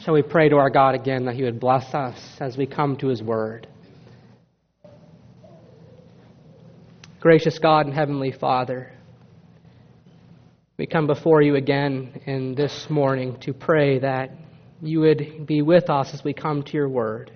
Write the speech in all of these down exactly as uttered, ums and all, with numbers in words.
So we pray to our God again that He would bless us as we come to His Word. Gracious God and Heavenly Father, we come before You again in this morning to pray that You would be with us as we come to Your Word.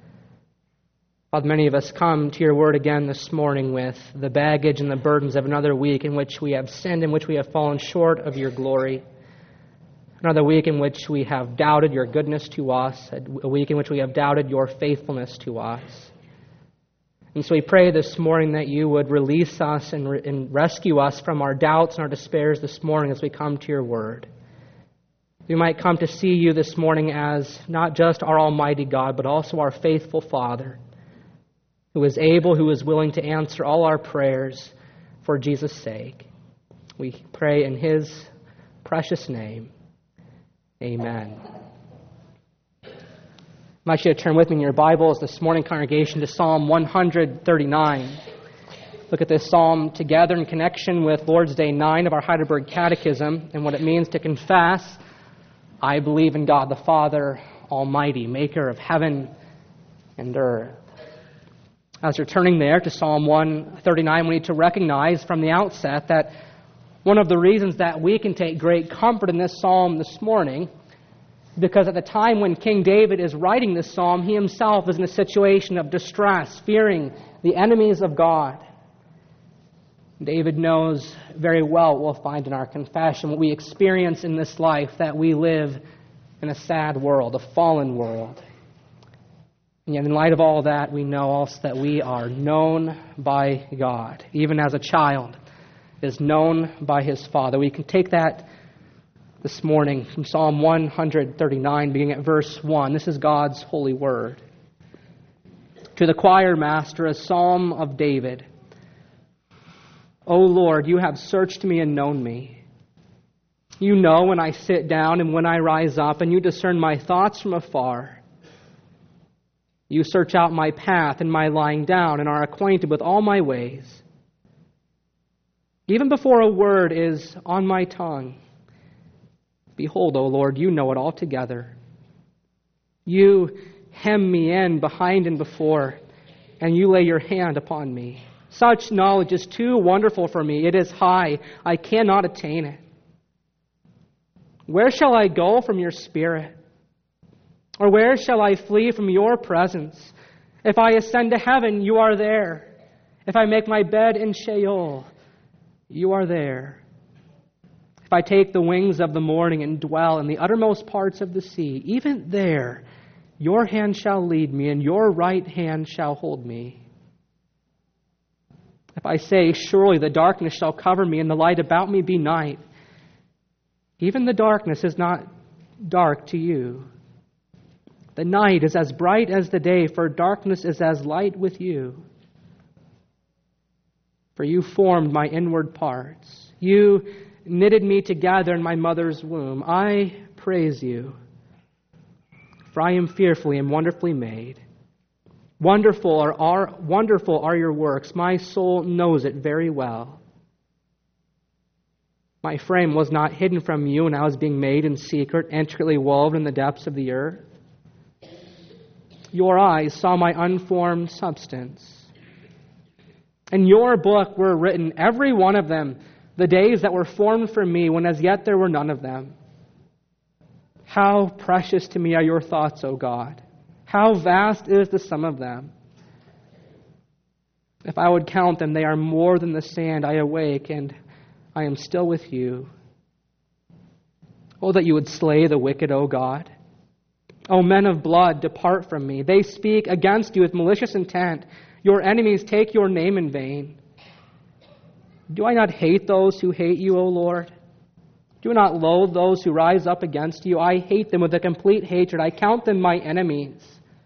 Father, many of us come to Your Word again this morning with the baggage and the burdens of another week in which we have sinned, in which we have fallen short of Your glory. Another week in which we have doubted Your goodness to us, a week in which we have doubted Your faithfulness to us. And so we pray this morning that You would release us and, re- and rescue us from our doubts and our despairs this morning as we come to Your Word. We might come to see You this morning as not just our Almighty God, but also our faithful Father, who is able, who is willing to answer all our prayers for Jesus' sake. We pray in His precious name. Amen. I invite you to turn with me in your Bibles this morning, congregation, to Psalm one thirty-nine. Look at this psalm together in connection with Lord's Day nine of our Heidelberg Catechism and what it means to confess, I believe in God the Father Almighty, maker of heaven and earth. As you're turning there to Psalm one thirty-nine, we need to recognize from the outset that one of the reasons that we can take great comfort in this psalm this morning, because at the time when King David is writing this psalm, he himself is in a situation of distress, fearing the enemies of God. David knows very well what we'll find in our confession, what we experience in this life, that we live in a sad world, a fallen world. And yet in light of all that, we know also that we are known by God, even as a child is known by his Father. We can take that this morning from Psalm one thirty-nine, beginning at verse one. This is God's holy word. To the choir master, a psalm of David. O Lord, You have searched me and known me. You know when I sit down and when I rise up, and You discern my thoughts from afar. You search out my path and my lying down, and are acquainted with all my ways. Even before a word is on my tongue, behold, O Lord, You know it altogether. You hem me in behind and before, and You lay Your hand upon me. Such knowledge is too wonderful for me. It is high. I cannot attain it. Where shall I go from Your Spirit? Or where shall I flee from Your presence? If I ascend to heaven, You are there. If I make my bed in Sheol, You are there. If I take the wings of the morning and dwell in the uttermost parts of the sea, even there Your hand shall lead me, and Your right hand shall hold me. If I say, surely the darkness shall cover me, and the light about me be night, even the darkness is not dark to You. The night is as bright as the day, for darkness is as light with You. For You formed my inward parts. You knitted me together in my mother's womb. I praise You, for I am fearfully and wonderfully made. Wonderful are, are, wonderful are Your works. My soul knows it very well. My frame was not hidden from You when I was being made in secret, intricately woven in the depths of the earth. Your eyes saw my unformed substance. In Your book were written, every one of them, the days that were formed for me, when as yet there were none of them. How precious to me are Your thoughts, O God! How vast is the sum of them! If I would count them, they are more than the sand. I awake, and I am still with You. Oh, that You would slay the wicked, O God! O men of blood, depart from me. They speak against You with malicious intent. Your enemies take Your name in vain. Do I not hate those who hate You, O Lord? Do I not loathe those who rise up against You? I hate them with a complete hatred. I count them my enemies.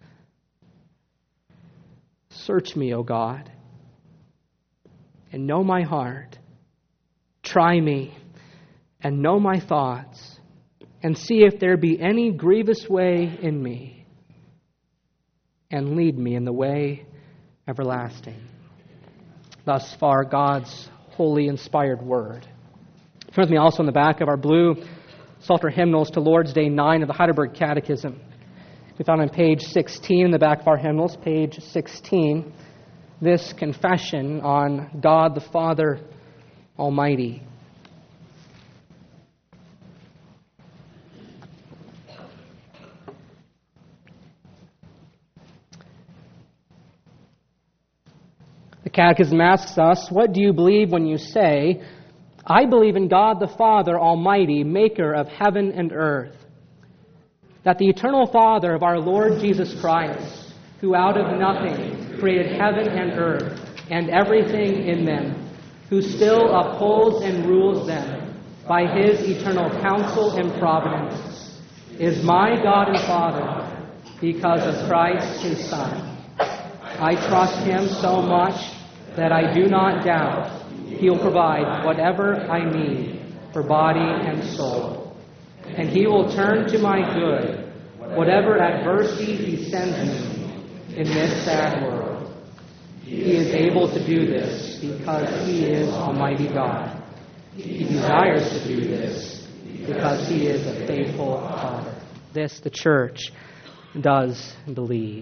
Search me, O God, and know my heart. Try me and know my thoughts, and see if there be any grievous way in me, and lead me in the way everlasting. Thus far, God's holy, inspired word. Turn with me also in the back of our blue Psalter hymnals to Lord's Day nine of the Heidelberg Catechism. We found on page sixteen in the back of our hymnals, page sixteen, this confession on God the Father Almighty. The Catechism asks us, what do you believe when you say, I believe in God the Father Almighty, maker of heaven and earth, that the eternal Father of our Lord Jesus Christ, who out of nothing created heaven and earth and everything in them, who still upholds and rules them by his eternal counsel and providence, is my God and Father because of Christ his Son. I trust him so much that I do not doubt he will provide whatever I need for body and soul. And he will turn to my good whatever adversity he sends me in this sad world. He is able to do this because he is Almighty God. He desires to do this because he is a faithful Father. This the Church does believe.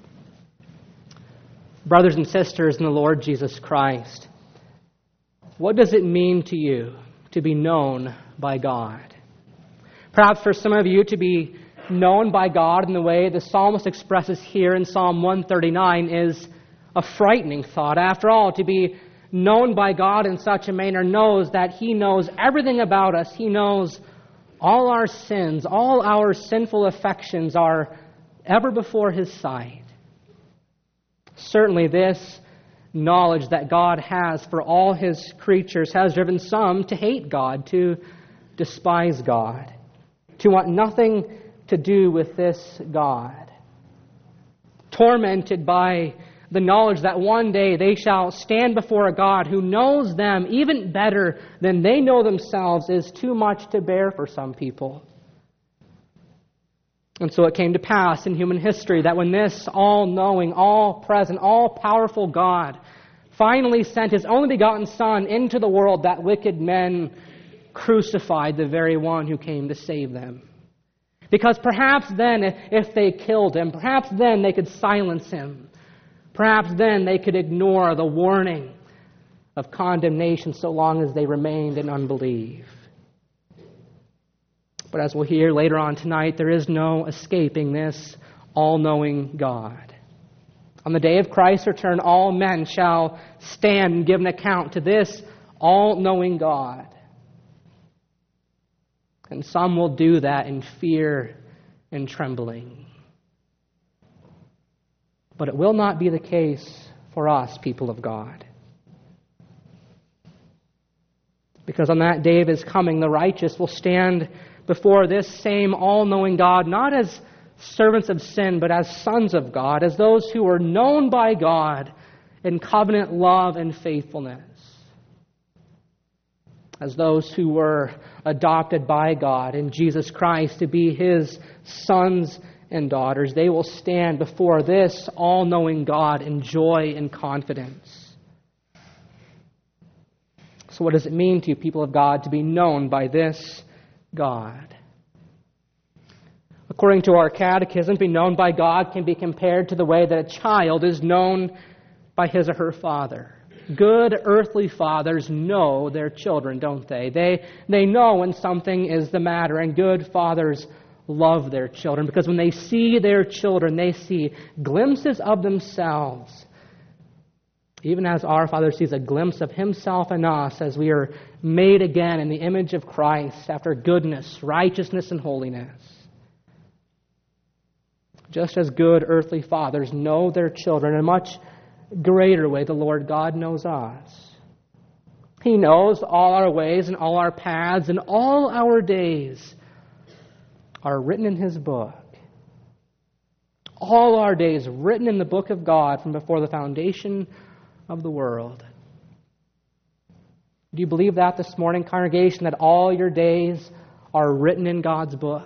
Brothers and sisters in the Lord Jesus Christ, what does it mean to you to be known by God? Perhaps for some of you to be known by God in the way the psalmist expresses here in Psalm one thirty-nine is a frightening thought. After all, to be known by God in such a manner knows that he knows everything about us. He knows all our sins, all our sinful affections are ever before his sight. Certainly this knowledge that God has for all his creatures has driven some to hate God, to despise God, to want nothing to do with this God. Tormented by the knowledge that one day they shall stand before a God who knows them even better than they know themselves is too much to bear for some people. And so it came to pass in human history that when this all-knowing, all-present, all-powerful God finally sent his only begotten Son into the world, that wicked men crucified the very one who came to save them. Because perhaps then, if they killed him, perhaps then they could silence him. Perhaps then they could ignore the warning of condemnation so long as they remained in unbelief. But as we'll hear later on tonight, there is no escaping this all-knowing God. On the day of Christ's return, all men shall stand and give an account to this all-knowing God. And some will do that in fear and trembling. But it will not be the case for us, people of God. Because on that day of his coming, the righteous will stand before this same all-knowing God, not as servants of sin, but as sons of God, as those who were known by God in covenant love and faithfulness, as those who were adopted by God in Jesus Christ to be his sons and daughters. They will stand before this all-knowing God in joy and confidence. So what does it mean to you, people of God, to be known by this God? According to our catechism, being known by God can be compared to the way that a child is known by his or her father. Good earthly fathers know their children, don't they? They, they know when something is the matter, and good fathers love their children because when they see their children, they see glimpses of themselves, even as our Father sees a glimpse of himself in us as we are made again in the image of Christ after goodness, righteousness, and holiness. Just as good earthly fathers know their children in a much greater way, the Lord God knows us. He knows all our ways and all our paths, and all our days are written in his book. All our days written in the book of God from before the foundation of the world. Do you believe that this morning, congregation, that all your days are written in God's book?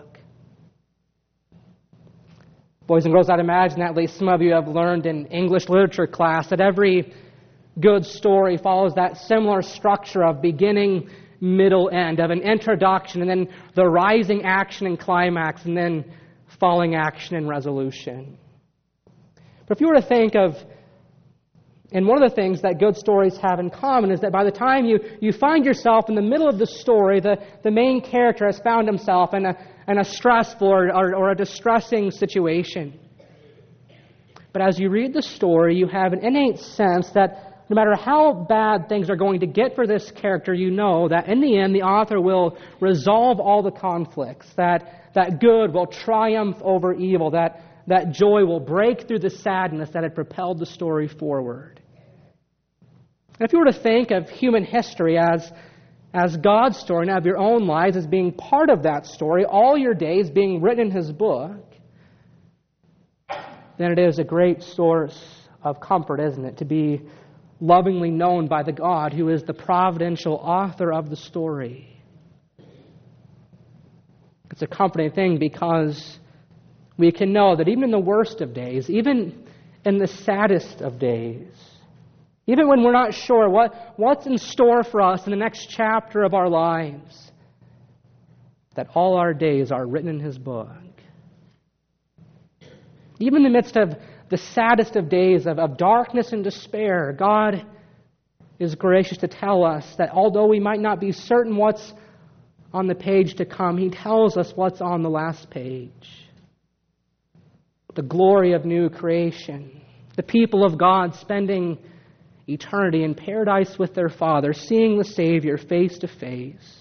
Boys and girls, I'd imagine that at least some of you have learned in English literature class that every good story follows that similar structure of beginning, middle end, of an introduction, and then the rising action and climax, and then falling action and resolution. But if you were to think of, and one of the things that good stories have in common is that by the time you, you find yourself in the middle of the story, the, the main character has found himself in a, in a stressful or, or, or a distressing situation. But as you read the story, you have an innate sense that no matter how bad things are going to get for this character, you know that in the end the author will resolve all the conflicts, that, that good will triumph over evil, that, that joy will break through the sadness that had propelled the story forward. And if you were to think of human history as, as God's story and of your own lives as being part of that story, all your days being written in His book, then it is a great source of comfort, isn't it, to be lovingly known by the God who is the providential author of the story. It's a comforting thing because we can know that even in the worst of days, even in the saddest of days, even when we're not sure what, what's in store for us in the next chapter of our lives, that all our days are written in His book. Even in the midst of the saddest of days of, of darkness and despair, God is gracious to tell us that although we might not be certain what's on the page to come, He tells us what's on the last page. The glory of new creation. The people of God spending eternity in paradise with their Father, seeing the Savior face to face.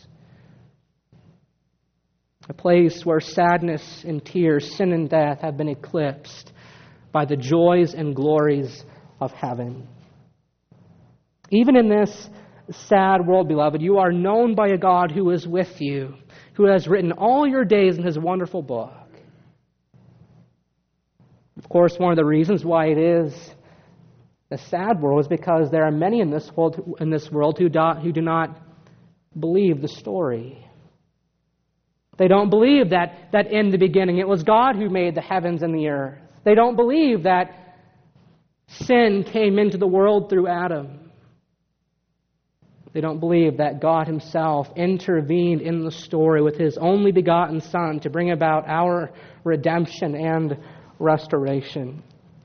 A place where sadness and tears, sin and death have been eclipsed by the joys and glories of heaven. Even in this sad world, beloved, you are known by a God who is with you, who has written all your days in His wonderful book. Of course, one of the reasons why it is a sad world is because there are many in this world, in this world who, do, who do not believe the story. They don't believe that, that in the beginning it was God who made the heavens and the earth. They don't believe that sin came into the world through Adam. They don't believe that God Himself intervened in the story with His only begotten Son to bring about our redemption and restoration.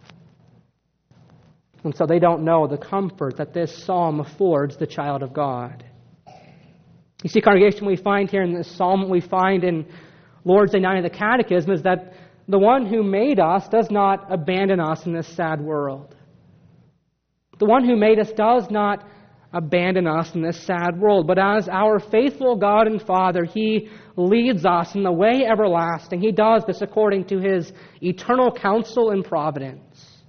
And so they don't know the comfort that this psalm affords the child of God. You see, congregation, we find here in this psalm, what we find in Lord's Day nine of the Catechism is that the one who made us does not abandon us in this sad world. The one who made us does not abandon us in this sad world, but as our faithful God and Father, He leads us in the way everlasting. He does this according to His eternal counsel and providence.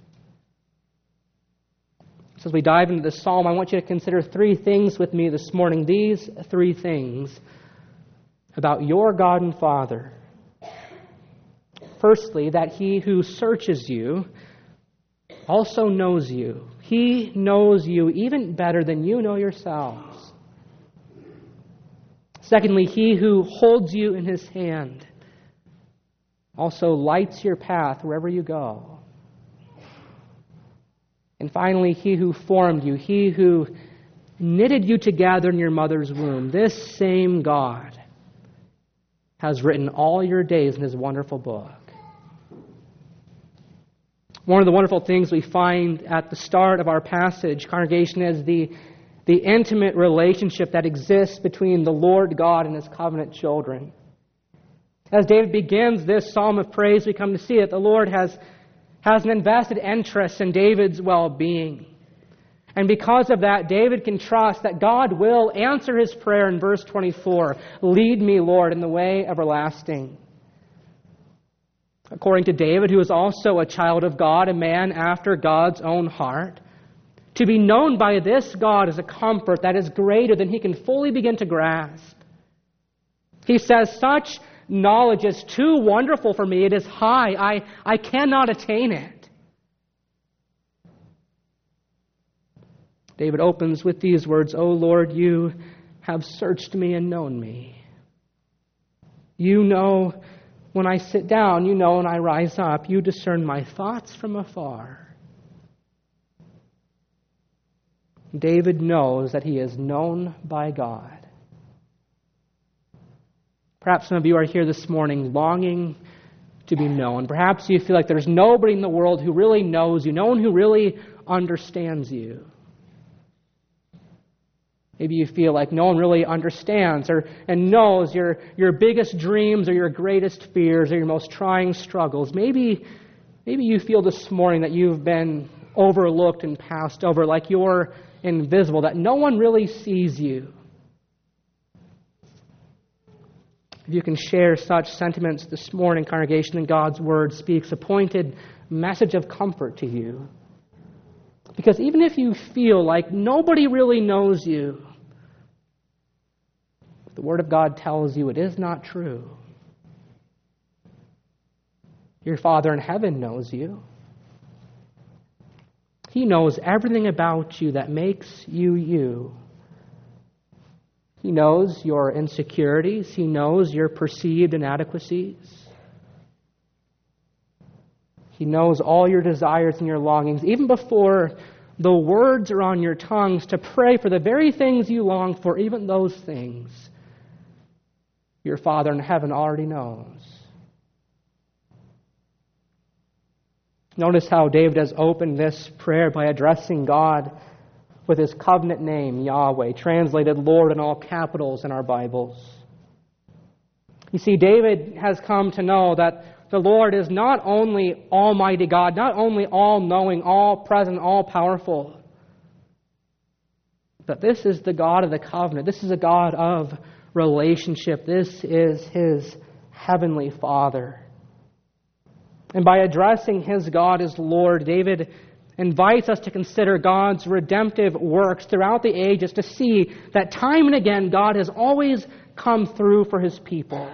So as we dive into this psalm, I want you to consider three things with me this morning. These three things about your God and Father. Firstly, that He who searches you also knows you. He knows you even better than you know yourselves. Secondly, He who holds you in His hand also lights your path wherever you go. And finally, He who formed you, He who knitted you together in your mother's womb, this same God has written all your days in His wonderful book. One of the wonderful things we find at the start of our passage, congregation, is the, the intimate relationship that exists between the Lord God and His covenant children. As David begins this psalm of praise, we come to see that the Lord has has an invested interest in David's well-being. And because of that, David can trust that God will answer his prayer in verse twenty-four, "Lead me, Lord, in the way everlasting." According to David, who is also a child of God, a man after God's own heart, to be known by this God is a comfort that is greater than he can fully begin to grasp. He says, "Such knowledge is too wonderful for me. It is high. I, I cannot attain it." David opens with these words, "O Lord, you have searched me and known me. You know when I sit down. You know when I rise up. You discern my thoughts from afar." David knows that he is known by God. Perhaps some of you are here this morning longing to be known. Perhaps you feel like there's nobody in the world who really knows you, no one who really understands you. Maybe you feel like no one really understands or and knows your, your biggest dreams or your greatest fears or your most trying struggles. Maybe, maybe you feel this morning that you've been overlooked and passed over, like you're invisible, that no one really sees you. If you can share such sentiments this morning, congregation, then God's Word speaks a pointed message of comfort to you. Because even if you feel like nobody really knows you, the Word of God tells you it is not true. Your Father in heaven knows you. He knows everything about you that makes you you. He knows your insecurities. He knows your perceived inadequacies. He knows all your desires and your longings, even before the words are on your tongues to pray for the very things you long for, even those things your Father in heaven already knows. Notice how David has opened this prayer by addressing God with his covenant name, Yahweh, translated Lord in all capitals in our Bibles. You see, David has come to know that the Lord is not only Almighty God, not only all-knowing, all-present, all-powerful, but this is the God of the covenant. This is a God of relationship. This is his heavenly Father. And by addressing his God as Lord, David invites us to consider God's redemptive works throughout the ages to see that time and again God has always come through for his people.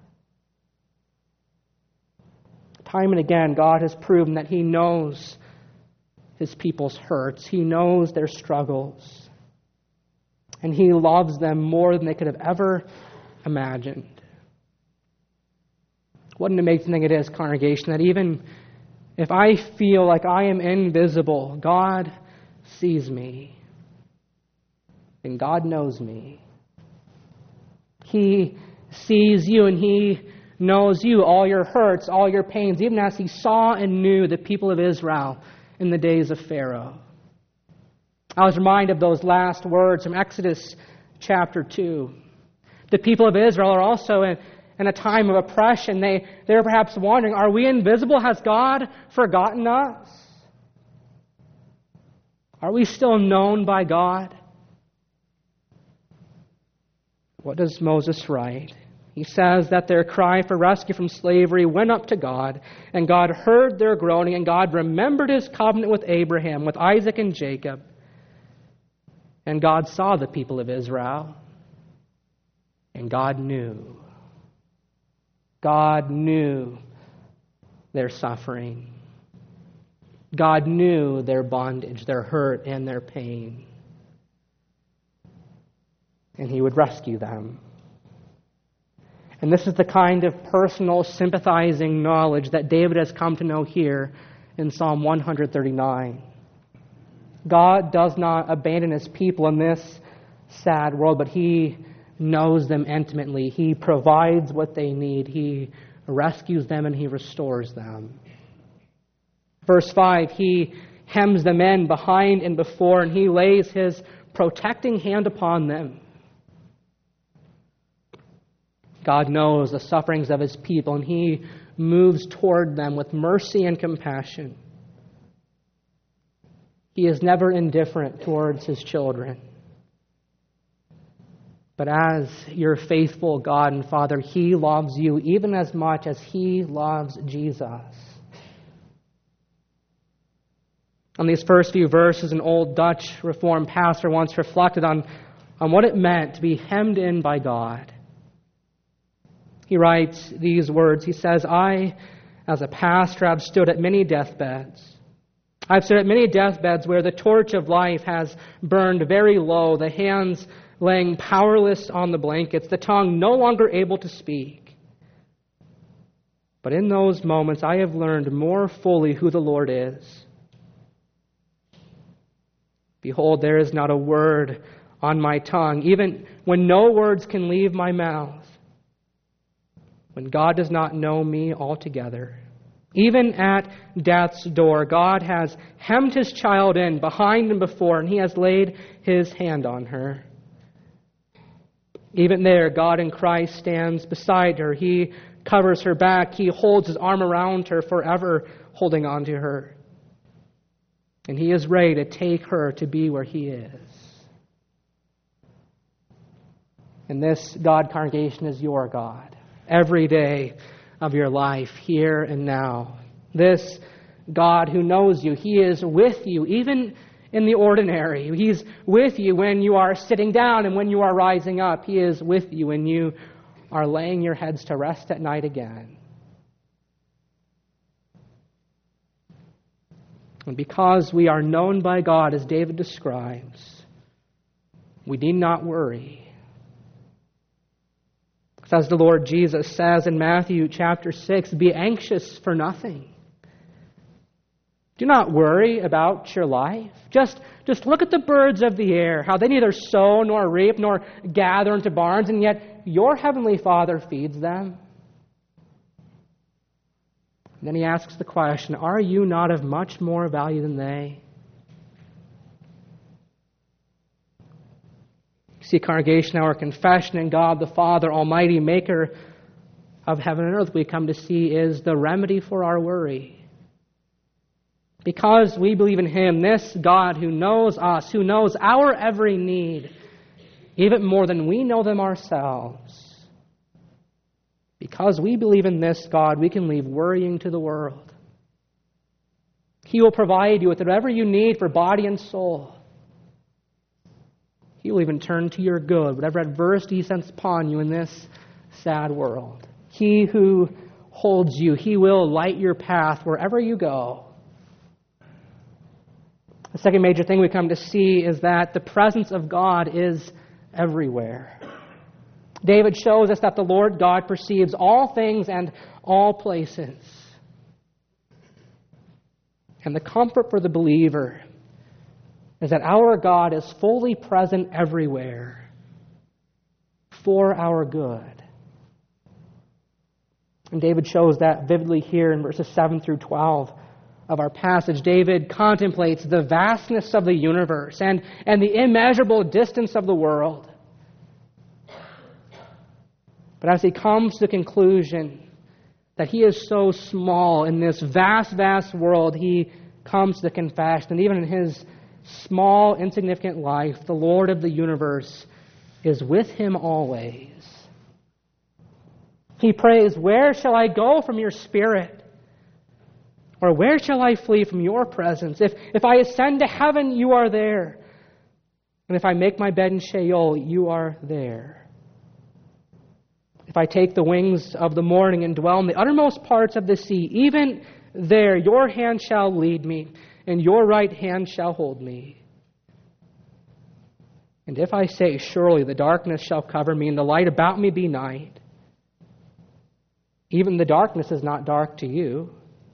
Time and again God has proven that he knows his people's hurts. He knows their struggles. And he loves them more than they could have ever imagined. What an amazing thing it is, congregation, that even if I feel like I am invisible, God sees me. And God knows me. He sees you and he knows you, all your hurts, all your pains, even as he saw and knew the people of Israel in the days of Pharaoh. I was reminded of those last words from Exodus chapter two. The people of Israel are also in In a time of oppression. They, they're perhaps wondering, are we invisible? Has God forgotten us? Are we still known by God? What does Moses write? He says that their cry for rescue from slavery went up to God, and God heard their groaning, and God remembered his covenant with Abraham, with Isaac and Jacob. And God saw the people of Israel, and God knew. God knew their suffering. God knew their bondage, their hurt, and their pain. And he would rescue them. And this is the kind of personal, sympathizing knowledge that David has come to know here in Psalm one thirty-nine. God does not abandon his people in this sad world, but he knows them intimately. He provides what they need. He rescues them and he restores them. Verse five, he hems them in behind and before, and he lays his protecting hand upon them. God knows the sufferings of his people, and he moves toward them with mercy and compassion. He is never indifferent towards his children. But as your faithful God and Father, he loves you even as much as he loves Jesus. On these first few verses, an old Dutch Reformed pastor once reflected on, on what it meant to be hemmed in by God. He writes these words. He says, I, as a pastor, have stood at many deathbeds. I've stood at many deathbeds where the torch of life has burned very low, the hands laying powerless on the blankets, the tongue no longer able to speak. But in those moments, I have learned more fully who the Lord is. Behold, there is not a word on my tongue, even when no words can leave my mouth. when God does not know me altogether. Even at death's door, God has hemmed his child in behind and before, and he has laid his hand on her. Even there, God in Christ stands beside her. He covers her back. He holds his arm around her, forever holding on to her. And he is ready to take her to be where he is. And this God congregation is your God, every day of your life, here and now. This God who knows you, he is with you, even in the ordinary. He's with you when you are sitting down and when you are rising up. He is with you when you are laying your heads to rest at night again. And because we are known by God, as David describes, we need not worry. As the Lord Jesus says in Matthew chapter six, be anxious for nothing. Do not worry about your life. Just, just look at the birds of the air, how they neither sow nor reap nor gather into barns, and yet your heavenly Father feeds them. And then he asks the question, are you not of much more value than they? See, congregation, our confession in God the Father, Almighty, Maker of heaven and earth, we come to see is the remedy for our worry. Because we believe in him, this God who knows us, who knows our every need, even more than we know them ourselves. Because we believe in this God, we can leave worrying to the world. He will provide you with whatever you need for body and soul. He will even turn to your good, whatever adversity he sends upon you in this sad world. He who holds you, he will light your path wherever you go. The second major thing we come to see is that the presence of God is everywhere. David shows us that the Lord God perceives all things and all places. And the comfort for the believer is that our God is fully present everywhere for our good. And David shows that vividly here in verses seven through twelve of our passage. David contemplates the vastness of the universe and, and the immeasurable distance of the world. But as he comes to the conclusion that he is so small in this vast, vast world, he comes to the confession that even in his small, insignificant life, the Lord of the universe is with him always. He prays, where shall I go from your spirit? Or where shall I flee from your presence? If, if I ascend to heaven, you are there. And if I make my bed in Sheol, you are there. If I take the wings of the morning and dwell in the uttermost parts of the sea, even there your hand shall lead me, and your right hand shall hold me. And if I say, surely the darkness shall cover me, and the light about me be night, even the darkness is not dark to you.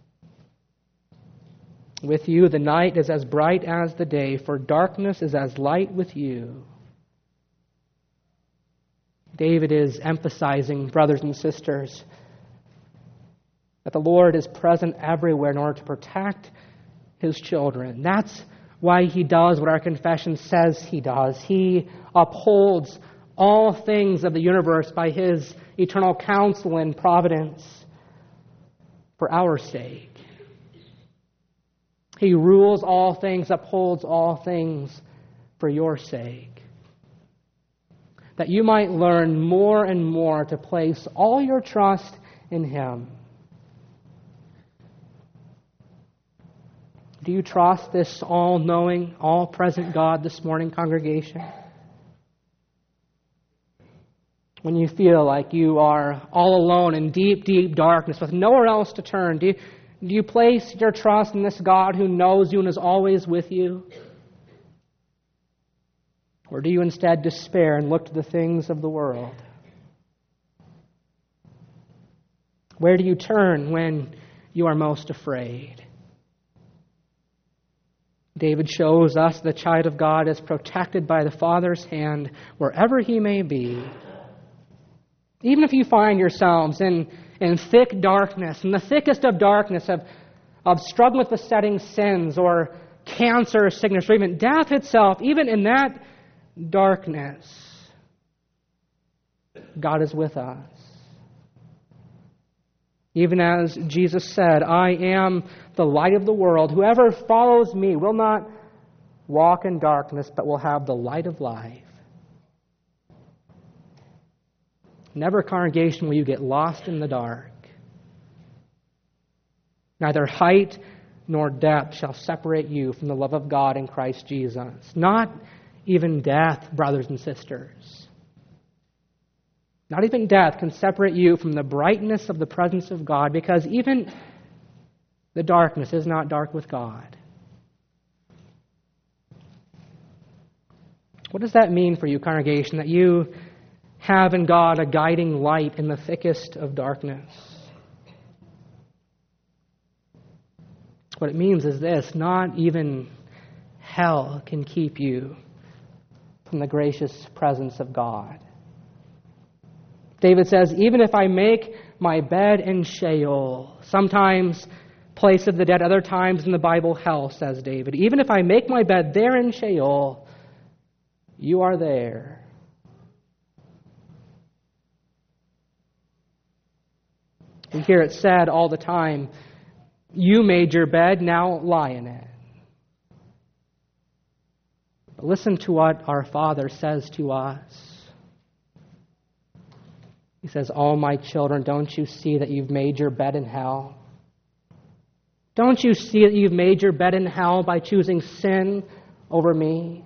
With you the night is as bright as the day, for darkness is as light with you. David is emphasizing, brothers and sisters, that the Lord is present everywhere in order to protect his children. That's why he does what our confession says he does. He upholds all things of the universe by his eternal counsel and providence for our sake. He rules all things, upholds all things for your sake. That you might learn more and more to place all your trust in him. Do you trust this all-knowing, all-present God this morning, congregation? When you feel like you are all alone in deep, deep darkness with nowhere else to turn, do you, do you place your trust in this God who knows you and is always with you? Or do you instead despair and look to the things of the world? Where do you turn when you are most afraid? David shows us the child of God is protected by the Father's hand wherever he may be. Even if you find yourselves in, in thick darkness, in the thickest of darkness, of, of struggling with besetting sins or cancer or sickness or even death itself, even in that darkness, God is with us. Even as Jesus said, I am the light of the world. Whoever follows me will not walk in darkness, but will have the light of life. Never, congregation, will you get lost in the dark. Neither height nor depth shall separate you from the love of God in Christ Jesus. Not even death, brothers and sisters. Not even death can separate you from the brightness of the presence of God, because even the darkness is not dark with God. What does that mean for you, congregation, that you have in God a guiding light in the thickest of darkness? What it means is this: not even hell can keep you from the gracious presence of God. David says, even if I make my bed in Sheol, sometimes place of the dead, other times in the Bible, hell, says David. Even if I make my bed there in Sheol, you are there. We hear it said all the time, you made your bed, now lie in it. But listen to what our Father says to us. He says, oh, my children, don't you see that you've made your bed in hell? Don't you see that you've made your bed in hell by choosing sin over me?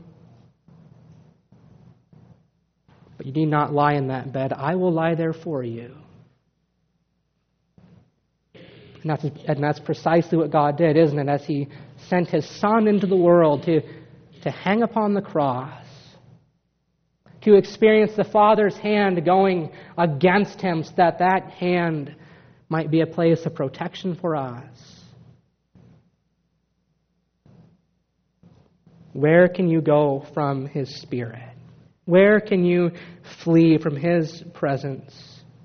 But you need not lie in that bed. I will lie there for you. And that's, and that's precisely what God did, isn't it? As He sent His Son into the world to, to hang upon the cross, to experience the Father's hand going against Him, so that that hand might be a place of protection for us. Where can you go from His Spirit? Where can you flee from His presence?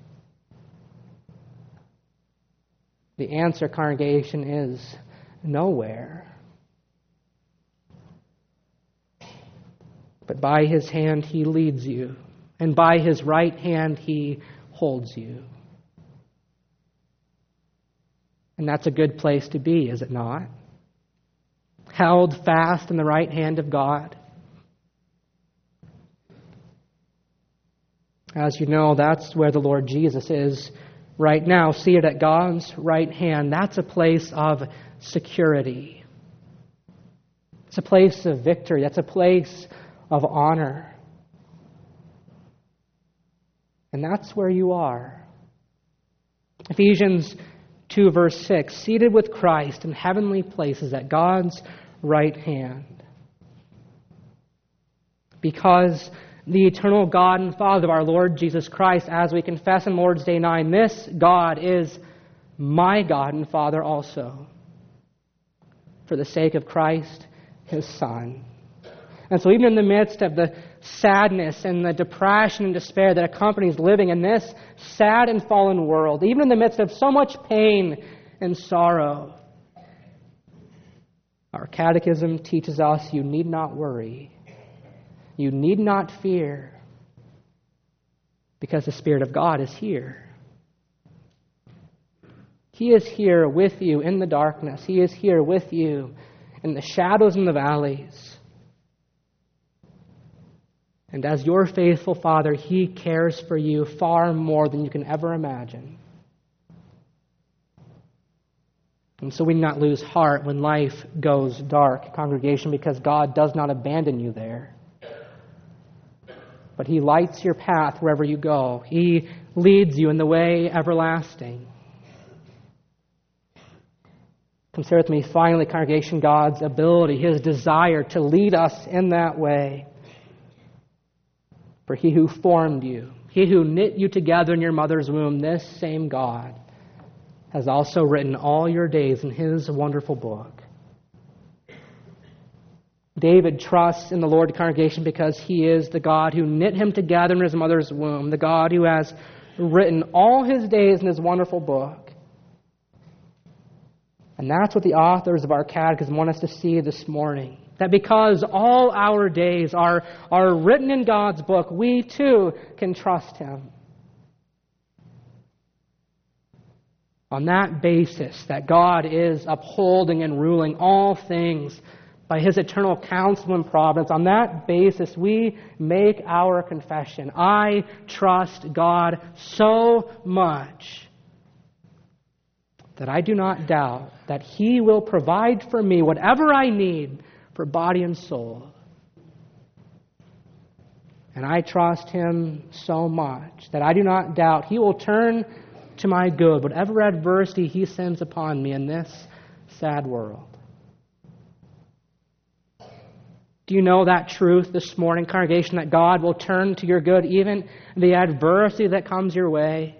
The answer, congregation, is nowhere. But by His hand He leads you, and by His right hand He holds you. And that's a good place to be, is it not? Held fast in the right hand of God. As you know, that's where the Lord Jesus is right now, seated at God's right hand. That's a place of security. It's a place of victory. That's a place of honor. And that's where you are. Ephesians two, verse six, seated with Christ in heavenly places at God's right hand. Because the eternal God and Father of our Lord Jesus Christ, as we confess in Lord's Day nine, this God is my God and Father also, for the sake of Christ, His Son. And so even in the midst of the sadness and the depression and despair that accompanies living in this sad and fallen world, even in the midst of so much pain and sorrow, our catechism teaches us you need not worry. You need not fear, because the Spirit of God is here. He is here with you in the darkness. He is here with you in the shadows and the valleys. And as your faithful Father, He cares for you far more than you can ever imagine. And so we need not lose heart when life goes dark, congregation, because God does not abandon you there. But He lights your path wherever you go. He leads you in the way everlasting. Consider with me, finally, congregation, God's ability, His desire to lead us in that way. For He who formed you, He who knit you together in your mother's womb, this same God has also written all your days in His wonderful book. David trusts in the Lord, congregation, because He is the God who knit him together in his mother's womb, the God who has written all his days in his wonderful book. And that's what the authors of our catechism want us to see this morning. That because all our days are, are written in God's book, we too can trust him. On that basis, that God is upholding and ruling all things by his eternal counsel and providence, on that basis we make our confession. I trust God so much that I do not doubt that he will provide for me whatever I need for body and soul. And I trust him so much that I do not doubt he will turn to my good whatever adversity he sends upon me in this sad world. Do you know that truth this morning, congregation, that God will turn to your good even the adversity that comes your way?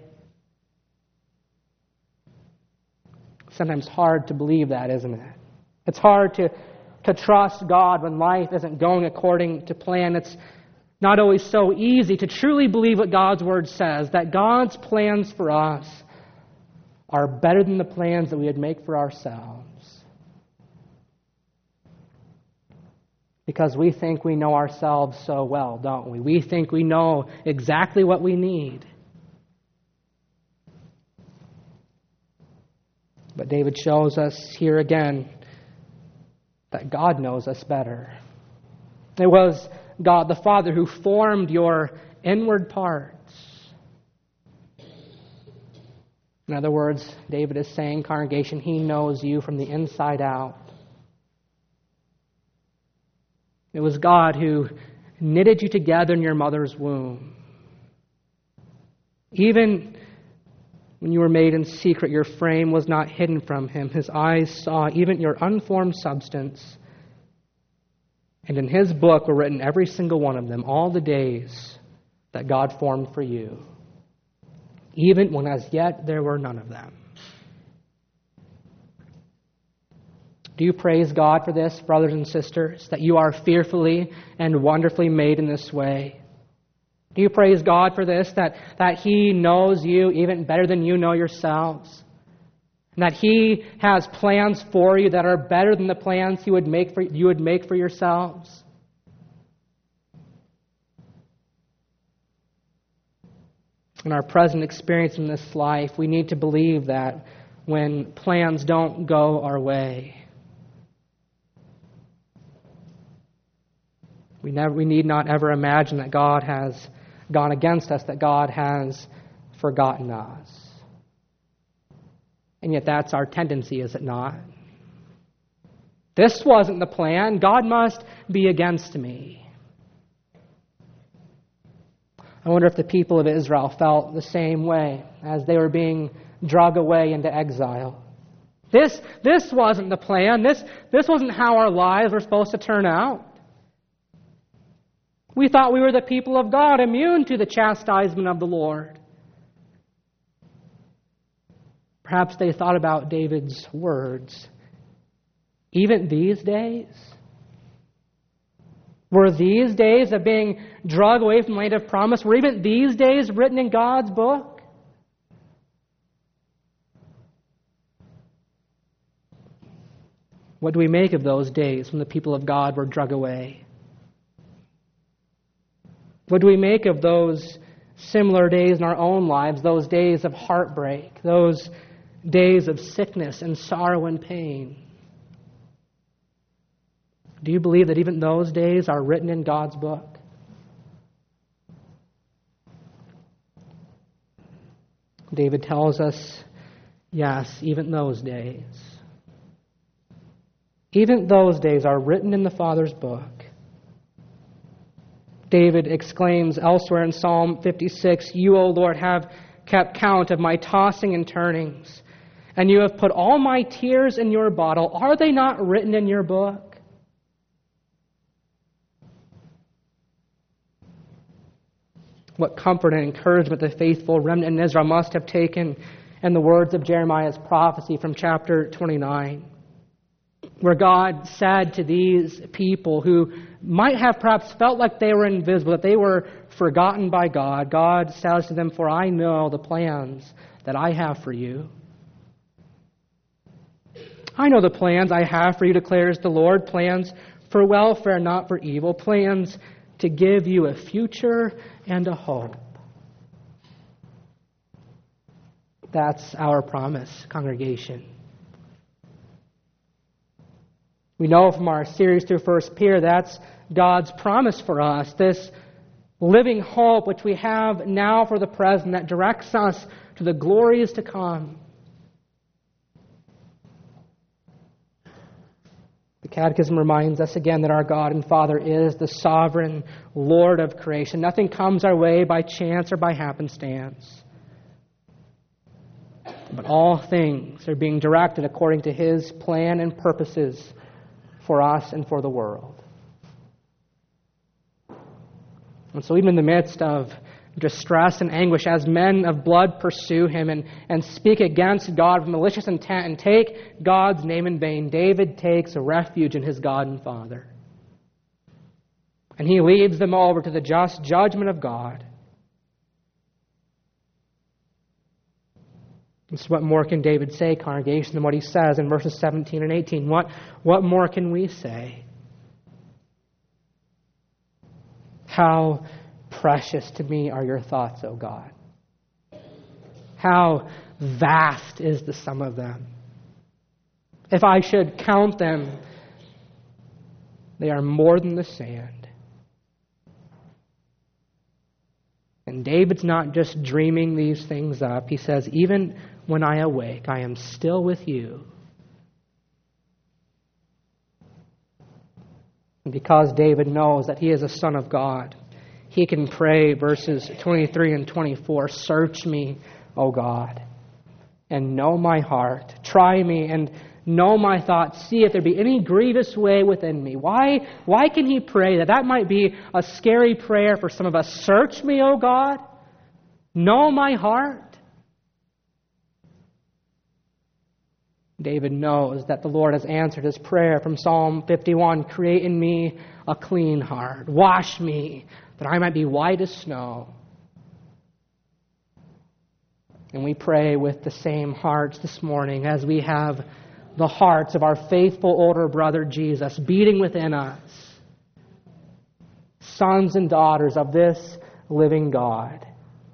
Sometimes hard to believe that, isn't it? It's hard to, to trust God when life isn't going according to plan. It's not always so easy to truly believe what God's Word says, that God's plans for us are better than the plans that we would make for ourselves. Because we think we know ourselves so well, don't we? We think we know exactly what we need. But David shows us here again that God knows us better. It was God the Father who formed your inward parts. In other words, David is saying, congregation, he knows you from the inside out. It was God who knitted you together in your mother's womb. Even when you were made in secret, your frame was not hidden from him. His eyes saw even your unformed substance. And in his book were written every single one of them, all the days that God formed for you, even when as yet there were none of them. Do you praise God for this, brothers and sisters, that you are fearfully and wonderfully made in this way? Do you praise God for this, that, that he knows you even better than you know yourselves? And that he has plans for you that are better than the plans you would make for, you would make for yourselves? In our present experience in this life, we need to believe that when plans don't go our way, we never, we need not ever imagine that God has gone against us, that God has forgotten us. And yet that's our tendency, is it not? This wasn't the plan. God must be against me. I wonder if the people of Israel felt the same way as they were being dragged away into exile. This, this wasn't the plan. This, this wasn't how our lives were supposed to turn out. We thought we were the people of God, immune to the chastisement of the Lord. Perhaps they thought about David's words. Even these days? Were these days of being dragged away from the land of promise, were even these days written in God's book? What do we make of those days when the people of God were dragged away? What do we make of those similar days in our own lives, those days of heartbreak, those days of sickness and sorrow and pain? Do you believe that even those days are written in God's book? David tells us, yes, even those days. Even those days are written in the Father's book. David exclaims elsewhere in Psalm fifty-six, "You, O Lord, have kept count of my tossing and turnings, and you have put all my tears in your bottle. Are they not written in your book?" What comfort and encouragement the faithful remnant in Israel must have taken in the words of Jeremiah's prophecy from chapter twenty-nine. where God said to these people who might have perhaps felt like they were invisible, that they were forgotten by God, God says to them, "For I know the plans that I have for you. I know the plans I have for you, declares the Lord, plans for welfare, not for evil, plans to give you a future and a hope." That's our promise, congregation. We know from our series through First Peter that's God's promise for us, this living hope which we have now for the present that directs us to the glories to come. The Catechism reminds us again that our God and Father is the sovereign Lord of creation. Nothing comes our way by chance or by happenstance, but all things are being directed according to His plan and purposes for us and for the world. And so even in the midst of distress and anguish, as men of blood pursue Him and, and speak against God with malicious intent and take God's name in vain, David takes a refuge in his God and Father. And he leads them over to the just judgment of God. So what more can David say, congregation, than what he says in verses seventeen and eighteen? What, what more can we say? How precious to me are your thoughts, O God. How vast is the sum of them. If I should count them, they are more than the sand. And David's not just dreaming these things up. He says, even when I awake, I am still with you. And because David knows that he is a son of God, he can pray verses twenty-three and twenty-four, "Search me, O God, and know my heart. Try me and know my thoughts. See if there be any grievous way within me." Why, why can he pray that? That might be a scary prayer for some of us. Search me, O God. Know my heart. David knows that the Lord has answered his prayer from Psalm fifty-one. "Create in me a clean heart. Wash me, that I might be white as snow." And we pray with the same hearts this morning as we have the hearts of our faithful older brother Jesus beating within us. Sons and daughters of this living God.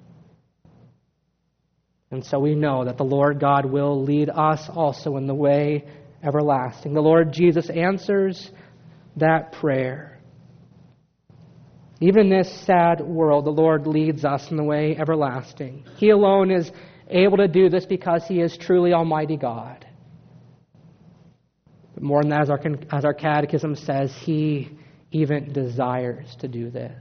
And so we know that the Lord God will lead us also in the way everlasting. The Lord Jesus answers that prayer. Even in this sad world, the Lord leads us in the way everlasting. He alone is able to do this because He is truly Almighty God. But more than that, as our, as our catechism says, He even desires to do this.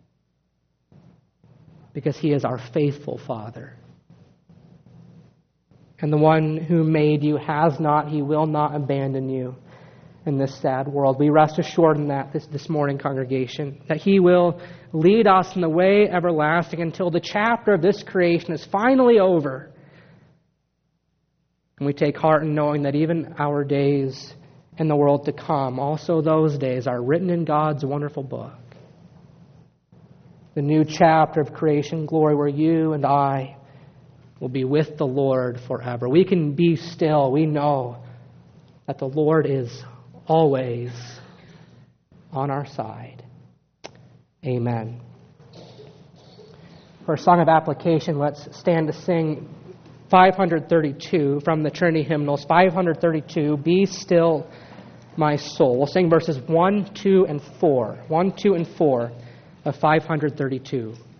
Because He is our faithful Father. And the one who made you has not, He will not abandon you in this sad world. We rest assured in that this, this morning, congregation, that He will lead us in the way everlasting until the chapter of this creation is finally over. And we take heart in knowing that even our days in the world to come, also those days, are written in God's wonderful book. The new chapter of creation glory where you and I will be with the Lord forever. We can be still. We know that the Lord is always on our side. Amen. For a song of application, let's stand to sing five thirty-two from the Trinity hymnals. five thirty-two, "Be Still My Soul." We'll sing verses one, two, and four. one, two, and four of five thirty-two.